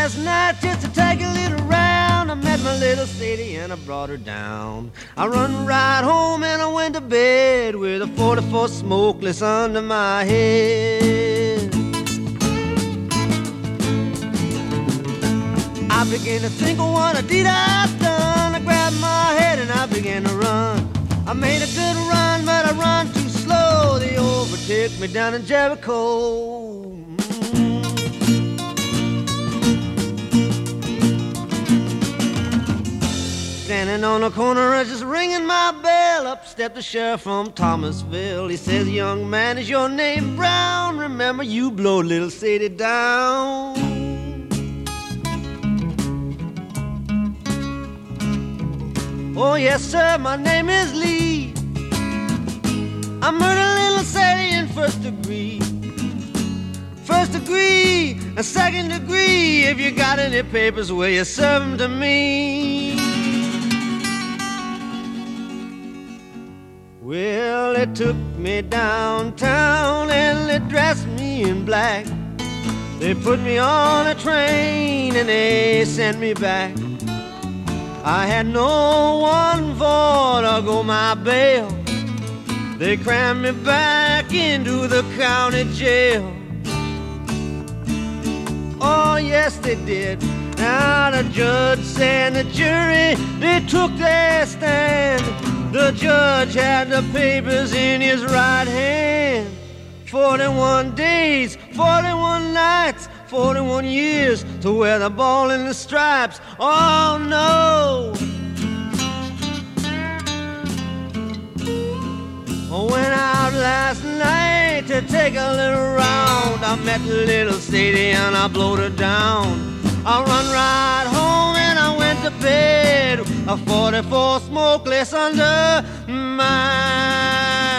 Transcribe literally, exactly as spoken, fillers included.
last night just to take a little round. I met my little Sadie and I brought her down. I run right home and I went to bed with a forty-four smokeless under my head. I began to think of what I did I done. I grabbed my head and I began to run. I made a good run, but I run too slow. They overtook me down in Jericho. Standing on the corner, I was just ringing my bell. Up stepped the sheriff from Thomasville. He says, young man, is your name Brown? Remember, you blow little Sadie down. Oh, yes, sir, my name is Lee. I murdered little Sadie in first degree. First degree, a second degree. If you got any papers, will you serve them to me? Well, they took me downtown and they dressed me in black. They put me on a train and they sent me back. I had no one for to go my bail. They crammed me back into the county jail. Oh, yes, they did. Now the judge and the jury, they took their stand. The judge had the papers in his right hand. Forty-one days, forty-one nights, forty-one years to wear the ball and the stripes. Oh, no. I went out last night to take a little round. I met little Sadie and I blowed her down. I run right home and I went to bed. A forty-four smokeless under my